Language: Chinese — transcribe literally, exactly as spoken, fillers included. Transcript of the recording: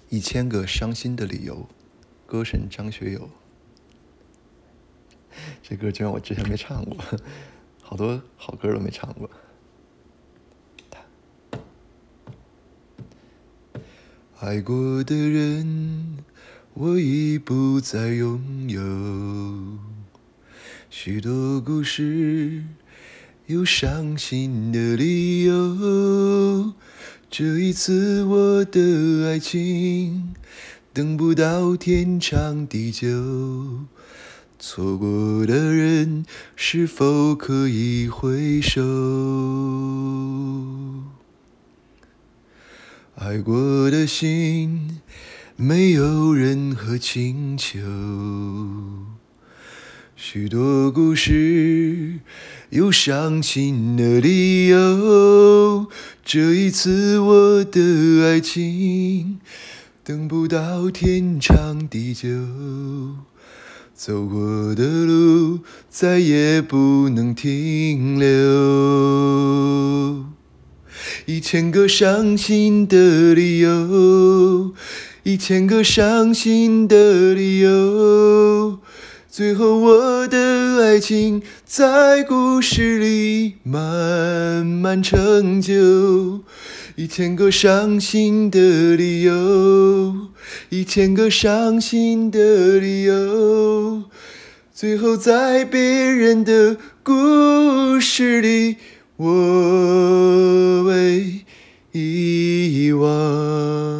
一千个伤心的理由，歌神张学友。这歌居然我之前没唱过，好多好歌都没唱过。爱过的人，我已不再拥有。许多故事，有伤心的理由。这一次我的爱情，等不到天长地久。错过的人，是否可以回首？爱过的心，没有任何请求。许多故事，有伤心的理由。这一次我的爱情，等不到天长地久。走过的路，再也不能停留。一千个伤心的理由，一千个伤心的理由。最后我的爱情在故事里慢慢成就。一千个伤心的理由，一千个伤心的理由。最后在别人的故事里，我被遗忘。